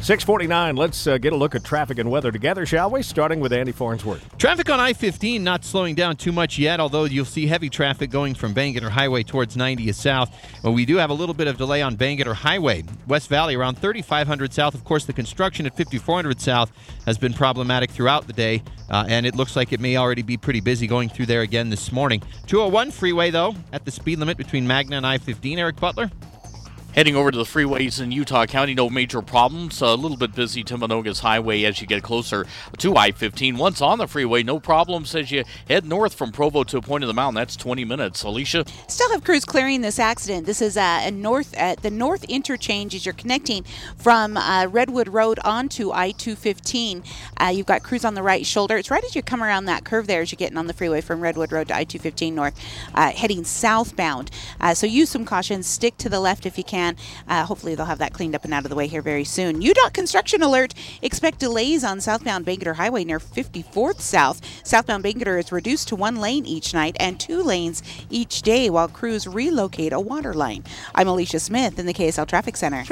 6:49. Let's get a look at traffic and weather together, shall we? Starting with Andy Farnsworth. Traffic on I-15 not slowing down too much yet, although you'll see heavy traffic going from Bangerter Highway towards 90th South. But we do have a little bit of delay on Bangerter Highway. West Valley around 3500 South. Of course, the construction at 5400 South has been problematic throughout the day, and it looks like it may already be pretty busy going through there again this morning. 201 freeway, though, at the speed limit between Magna and I-15. Eric Butler? Heading over to the freeways in Utah County, no major problems. A little bit busy Timpanogos Highway as you get closer to I-15. Once on the freeway, no problems as you head north from Provo to Point of the Mountain. That's 20 minutes. Alicia? Still have crews clearing this accident. This is the north interchange as you're connecting from Redwood Road onto I-215. You've got crews on the right shoulder. It's right as you come around that curve there as you're getting on the freeway from Redwood Road to I-215 north, heading southbound. So use some caution. Stick to the left if you can. Hopefully they'll have that cleaned up and out of the way here very soon. UDOT construction alert. Expect delays on southbound Bangerter Highway near 54th South. Southbound Bangerter is reduced to 1 lane each night and 2 lanes each day while crews relocate a water line. I'm Alicia Smith in the KSL Traffic Center.